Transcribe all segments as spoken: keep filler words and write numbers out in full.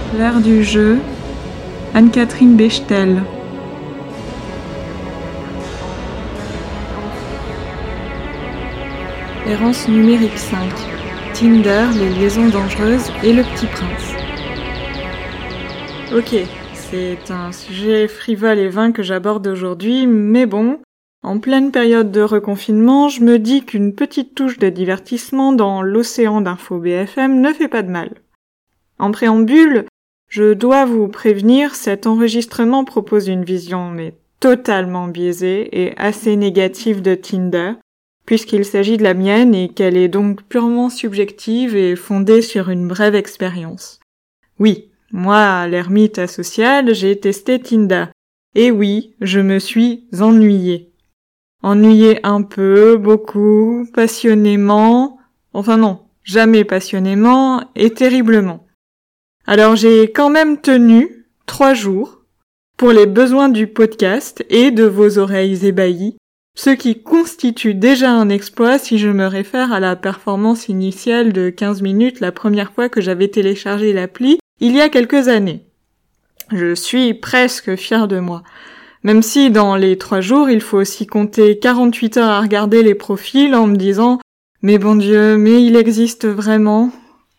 L'ère du jeu, Anne-Catherine Bechtel. Errance numérique cinq, Tinder, les liaisons dangereuses et le petit prince. Ok, c'est un sujet frivole et vain que j'aborde aujourd'hui, mais bon, en pleine période de reconfinement, je me dis qu'une petite touche de divertissement dans l'océan d'infos B F M ne fait pas de mal. En préambule, je dois vous prévenir, cet enregistrement propose une vision mais totalement biaisée et assez négative de Tinder, puisqu'il s'agit de la mienne et qu'elle est donc purement subjective et fondée sur une brève expérience. Oui, moi, l'ermite asocial, j'ai testé Tinder. Et oui, je me suis ennuyée. Ennuyée un peu, beaucoup, passionnément, enfin non, jamais passionnément et terriblement. Alors j'ai quand même tenu trois jours pour les besoins du podcast et de vos oreilles ébahies, ce qui constitue déjà un exploit si je me réfère à la performance initiale de quinze minutes la première fois que j'avais téléchargé l'appli il y a quelques années. Je suis presque fière de moi, même si dans les trois jours il faut aussi compter quarante-huit heures à regarder les profils en me disant « Mais bon Dieu, mais il existe vraiment ?»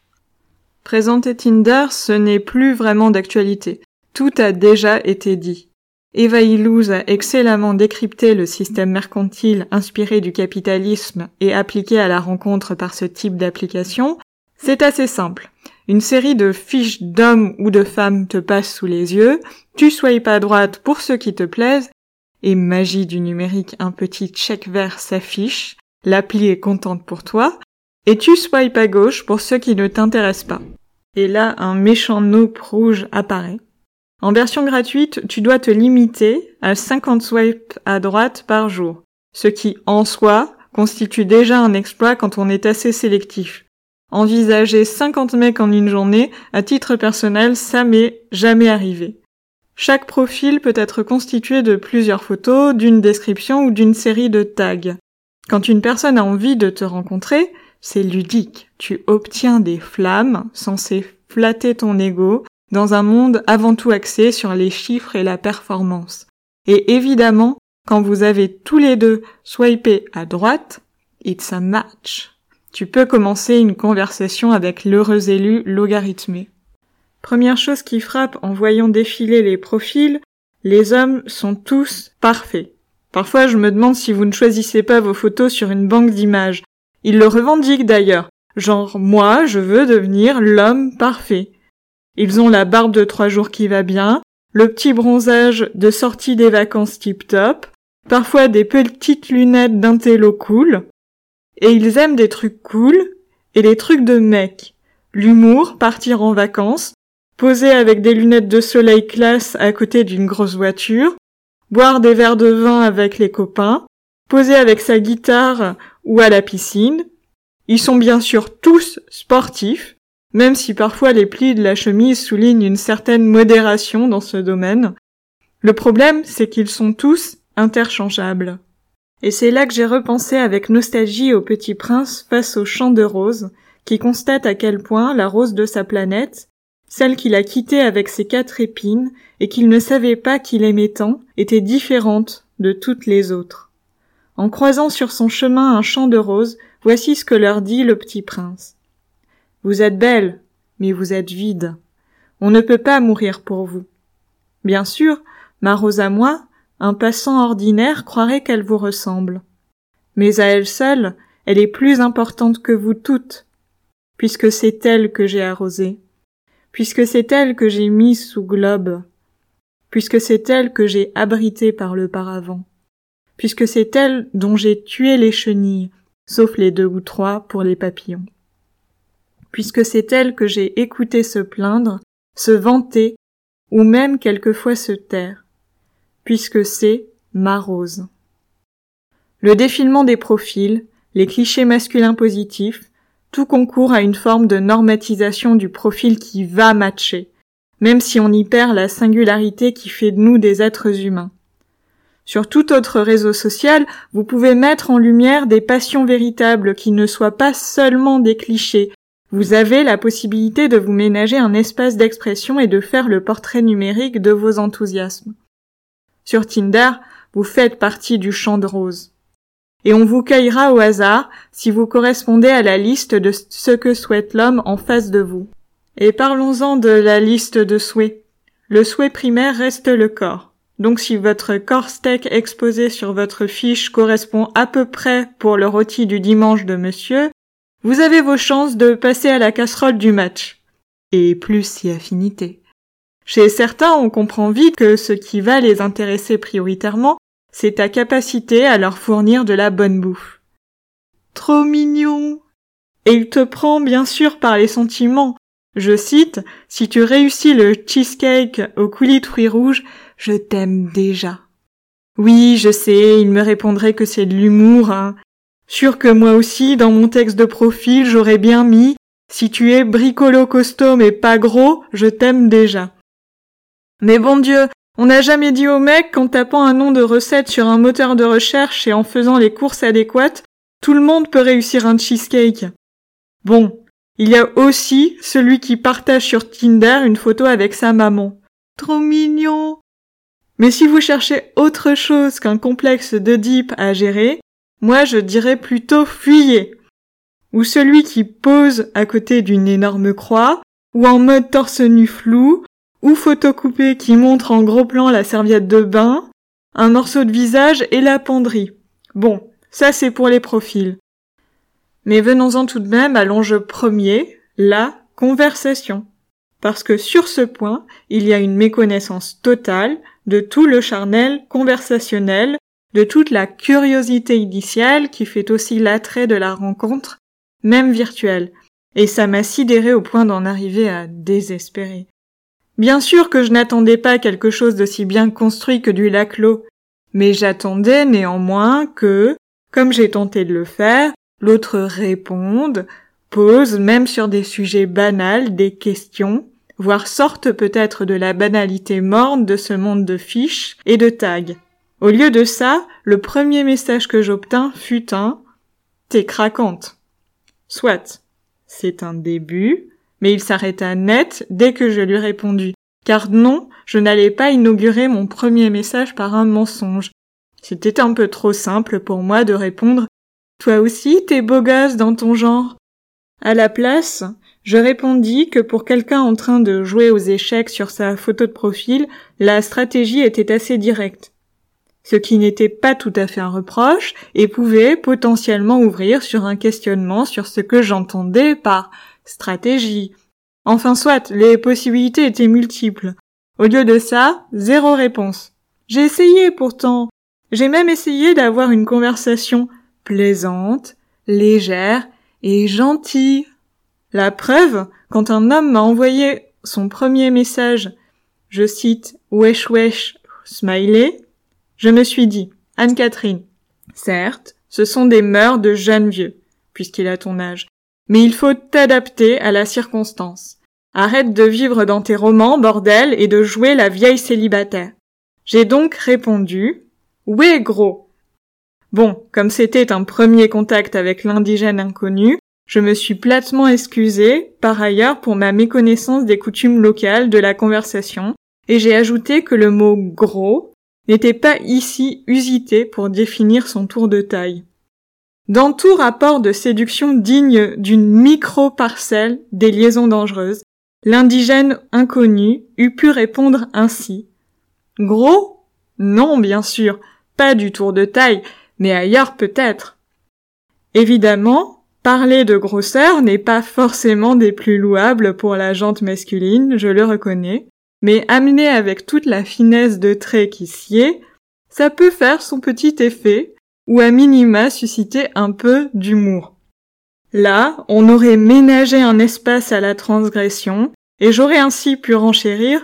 Présenter Tinder, ce n'est plus vraiment d'actualité. Tout a déjà été dit. Eva Illouz a excellemment décrypté le système mercantile inspiré du capitalisme et appliqué à la rencontre par ce type d'application. C'est assez simple. Une série de fiches d'hommes ou de femmes te passe sous les yeux, tu swipes à droite pour ceux qui te plaisent, et magie du numérique, un petit check vert s'affiche, l'appli est contente pour toi, et tu swipes à gauche pour ceux qui ne t'intéressent pas. Et là, un méchant nope rouge apparaît. En version gratuite, tu dois te limiter à cinquante swipes à droite par jour, ce qui, en soi, constitue déjà un exploit quand on est assez sélectif. Envisager cinquante mecs en une journée, à titre personnel, ça m'est jamais arrivé. Chaque profil peut être constitué de plusieurs photos, d'une description ou d'une série de tags. Quand une personne a envie de te rencontrer, c'est ludique. Tu obtiens des flammes censées flatter ton ego dans un monde avant tout axé sur les chiffres et la performance. Et évidemment, quand vous avez tous les deux swipé à droite, it's a match. Tu peux commencer une conversation avec l'heureux élu logarithmé. Première chose qui frappe en voyant défiler les profils, les hommes sont tous parfaits. Parfois, je me demande si vous ne choisissez pas vos photos sur une banque d'images. Ils le revendiquent d'ailleurs. Genre, moi, je veux devenir l'homme parfait. Ils ont la barbe de trois jours qui va bien, le petit bronzage de sortie des vacances tip-top, parfois des petites lunettes d'intello cool. Et ils aiment des trucs cool et les trucs de mec. L'humour, partir en vacances, poser avec des lunettes de soleil classe à côté d'une grosse voiture, boire des verres de vin avec les copains, poser avec sa guitare ou à la piscine. Ils sont bien sûr tous sportifs, même si parfois les plis de la chemise soulignent une certaine modération dans ce domaine. Le problème, c'est qu'ils sont tous interchangeables. Et c'est là que j'ai repensé avec nostalgie au Petit Prince face au champ de roses, qui constate à quel point la rose de sa planète, celle qu'il a quittée avec ses quatre épines et qu'il ne savait pas qu'il aimait tant, était différente de toutes les autres. En croisant sur son chemin un champ de roses, voici ce que leur dit le Petit Prince. « Vous êtes belle, mais vous êtes vide. On ne peut pas mourir pour vous. Bien sûr, ma rose à moi, un passant ordinaire croirait qu'elle vous ressemble. Mais à elle seule, elle est plus importante que vous toutes, puisque c'est elle que j'ai arrosée, puisque c'est elle que j'ai mise sous globe, puisque c'est elle que j'ai abritée par le paravent, puisque c'est elle dont j'ai tué les chenilles, sauf les deux ou trois pour les papillons, puisque c'est elle que j'ai écouté se plaindre, se vanter, ou même quelquefois se taire, puisque c'est ma rose. » Le défilement des profils, les clichés masculins positifs, tout concourt à une forme de normatisation du profil qui va matcher, même si on y perd la singularité qui fait de nous des êtres humains. Sur tout autre réseau social, vous pouvez mettre en lumière des passions véritables qui ne soient pas seulement des clichés, Vous avez la possibilité de vous ménager un espace d'expression et de faire le portrait numérique de vos enthousiasmes. Sur Tinder, vous faites partie du champ de roses. Et on vous cueillera au hasard si vous correspondez à la liste de ce que souhaite l'homme en face de vous. Et parlons-en de la liste de souhaits. Le souhait primaire reste le corps. Donc si votre corps steak exposé sur votre fiche correspond à peu près pour le rôti du dimanche de monsieur, vous avez vos chances de passer à la casserole du match. Et plus si affinité. Chez certains, on comprend vite que ce qui va les intéresser prioritairement, c'est ta capacité à leur fournir de la bonne bouffe. Trop mignon! Et il te prend bien sûr par les sentiments. Je cite, « Si tu réussis le cheesecake au coulis de fruits rouges, je t'aime déjà. » Oui, je sais, il me répondrait que c'est de l'humour, hein. Sûr que moi aussi, dans mon texte de profil, j'aurais bien mis « Si tu es bricolo costaud mais pas gros, je t'aime déjà. » Mais bon Dieu, on n'a jamais dit au mec qu'en tapant un nom de recette sur un moteur de recherche et en faisant les courses adéquates, tout le monde peut réussir un cheesecake. Bon, il y a aussi celui qui partage sur Tinder une photo avec sa maman. Trop mignon! Mais si vous cherchez autre chose qu'un complexe d'Oedipe à gérer, moi je dirais plutôt fuyez. Ou celui qui pose à côté d'une énorme croix, ou en mode torse nu flou, ou photo coupée qui montre en gros plan la serviette de bain, un morceau de visage et la penderie. Bon, ça c'est pour les profils. Mais venons-en tout de même à l'enjeu premier, la conversation. Parce que sur ce point, il y a une méconnaissance totale de tout le charnel conversationnel, de toute la curiosité initiale qui fait aussi l'attrait de la rencontre, même virtuelle. Et ça m'a sidéré au point d'en arriver à désespérer. Bien sûr que je n'attendais pas quelque chose d'aussi bien construit que du Laclos, mais j'attendais néanmoins que, comme j'ai tenté de le faire, l'autre réponde, pose même sur des sujets banals des questions, voire sorte peut-être de la banalité morne de ce monde de fiches et de tags. Au lieu de ça, le premier message que j'obtins fut un « T'es craquante ». Soit, c'est un début, mais il s'arrêta net dès que je lui répondis, car non, je n'allais pas inaugurer mon premier message par un mensonge. C'était un peu trop simple pour moi de répondre « Toi aussi, t'es beau gosse dans ton genre ». À la place, je répondis que pour quelqu'un en train de jouer aux échecs sur sa photo de profil, la stratégie était assez directe. Ce qui n'était pas tout à fait un reproche et pouvait potentiellement ouvrir sur un questionnement sur ce que j'entendais par stratégie. Enfin soit, les possibilités étaient multiples. Au lieu de ça, zéro réponse. J'ai essayé pourtant. J'ai même essayé d'avoir une conversation plaisante, légère et gentille. La preuve, quand un homme m'a envoyé son premier message, je cite « wesh wesh, smiley », je me suis dit, Anne-Catherine, certes, ce sont des mœurs de jeune vieux, puisqu'il a ton âge, mais il faut t'adapter à la circonstance. Arrête de vivre dans tes romans, bordel, et de jouer la vieille célibataire. J'ai donc répondu, ouais gros. Bon, comme c'était un premier contact avec l'indigène inconnu, je me suis platement excusée, par ailleurs, pour ma méconnaissance des coutumes locales de la conversation, et j'ai ajouté que le mot gros n'était pas ici usité pour définir son tour de taille. Dans tout rapport de séduction digne d'une micro-parcelle des liaisons dangereuses, l'indigène inconnu eût pu répondre ainsi. Gros? Non, bien sûr, pas du tour de taille, mais ailleurs peut-être. Évidemment, parler de grosseur n'est pas forcément des plus louables pour la jante masculine, je le reconnais, mais amené avec toute la finesse de trait qui s'y est, ça peut faire son petit effet, ou à minima susciter un peu d'humour. Là, on aurait ménagé un espace à la transgression, et j'aurais ainsi pu renchérir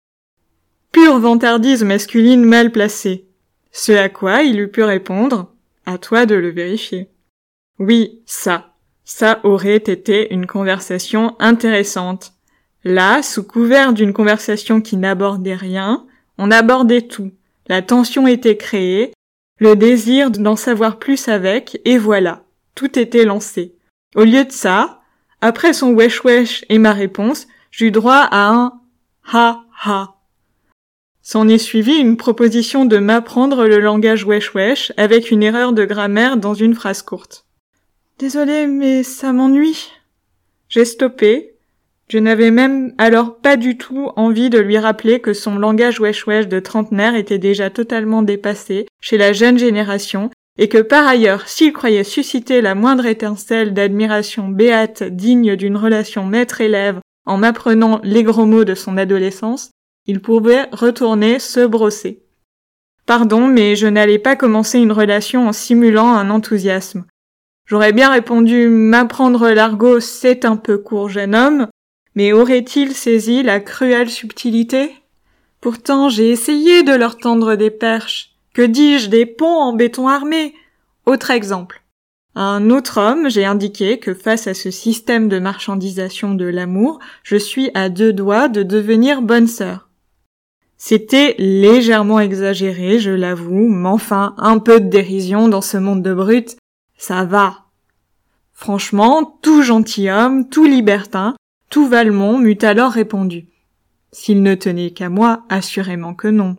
« Pure vantardise masculine mal placée », ce à quoi il eût pu répondre « À toi de le vérifier ». Oui, ça, ça aurait été une conversation intéressante. Là, sous couvert d'une conversation qui n'abordait rien, on abordait tout. La tension était créée, le désir d'en savoir plus avec, et voilà, tout était lancé. Au lieu de ça, Après son wesh wesh et ma réponse, j'eus droit à un ha ha. S'en est suivi une proposition de m'apprendre le langage wesh wesh avec une erreur de grammaire dans une phrase courte. Désolée, mais ça m'ennuie. J'ai stoppé. Je n'avais même alors pas du tout envie de lui rappeler que son langage wesh wesh de trentenaire était déjà totalement dépassé chez la jeune génération et que par ailleurs, s'il croyait susciter la moindre étincelle d'admiration béate digne d'une relation maître-élève en m'apprenant les gros mots de son adolescence, il pouvait retourner se brosser. Pardon, mais je n'allais pas commencer une relation en simulant un enthousiasme. J'aurais bien répondu « m'apprendre l'argot, c'est un peu court, jeune homme », mais aurait-il saisi la cruelle subtilité? Pourtant, j'ai essayé de leur tendre des perches. Que dis-je, des ponts en béton armé? Autre exemple. À un autre homme, j'ai indiqué que face à ce système de marchandisation de l'amour, je suis à deux doigts de devenir bonne sœur. C'était légèrement exagéré, je l'avoue, mais enfin, un peu de dérision dans ce monde de brutes, ça va. Franchement, tout gentilhomme, tout libertin, tout Valmont m'eût alors répondu. S'il ne tenait qu'à moi, assurément que non.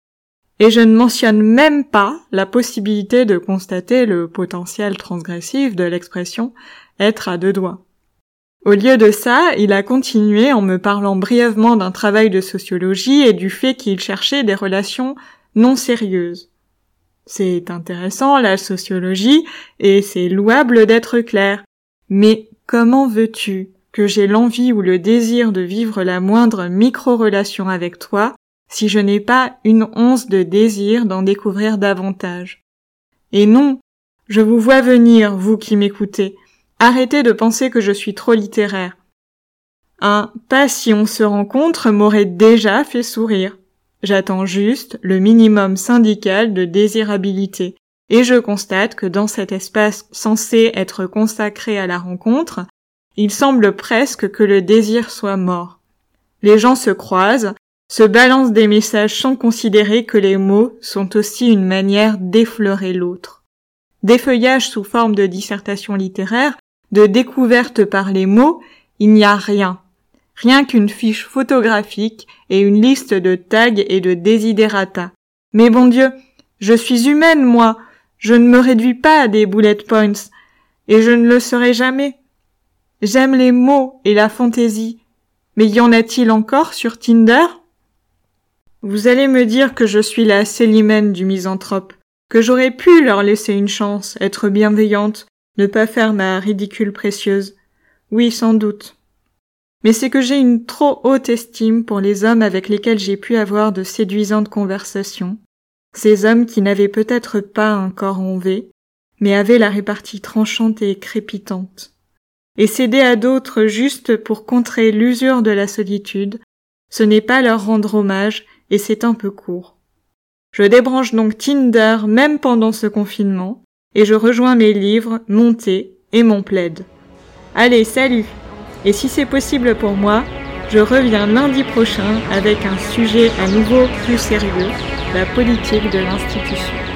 Et je ne mentionne même pas la possibilité de constater le potentiel transgressif de l'expression « être à deux doigts ». Au lieu de ça, il a continué en me parlant brièvement d'un travail de sociologie et du fait qu'il cherchait des relations non sérieuses. C'est intéressant, la sociologie, et c'est louable d'être clair. Mais comment veux-tu que j'ai l'envie ou le désir de vivre la moindre micro-relation avec toi si je n'ai pas une once de désir d'en découvrir davantage? Et non, je vous vois venir, vous qui m'écoutez. Arrêtez de penser que je suis trop littéraire. Un « pas si on se rencontre » m'aurait déjà fait sourire. J'attends juste le minimum syndical de désirabilité, et je constate que dans cet espace censé être consacré à la rencontre, il semble presque que le désir soit mort. Les gens se croisent, se balancent des messages sans considérer que les mots sont aussi une manière d'effleurer l'autre. D'effeuillage sous forme de dissertation littéraire, de découverte par les mots, il n'y a rien. Rien qu'une fiche photographique et une liste de tags et de desiderata. Mais bon Dieu, je suis humaine, moi. Je ne me réduis pas à des bullet points. Et je ne le serai jamais. J'aime les mots et la fantaisie. Mais y en a-t-il encore sur Tinder? Vous allez me dire que je suis la Célimène du misanthrope, que j'aurais pu leur laisser une chance, être bienveillante, ne pas faire ma ridicule précieuse. Oui, sans doute. Mais c'est que j'ai une trop haute estime pour les hommes avec lesquels j'ai pu avoir de séduisantes conversations, ces hommes qui n'avaient peut-être pas un corps en V, mais avaient la répartie tranchante et crépitante. Et céder à d'autres juste pour contrer l'usure de la solitude, ce n'est pas leur rendre hommage et c'est un peu court. Je débranche donc Tinder même pendant ce confinement et je rejoins mes livres, mon thé et mon plaid. Allez, salut! Et si c'est possible pour moi, je reviens lundi prochain avec un sujet à nouveau plus sérieux, la politique de l'institution.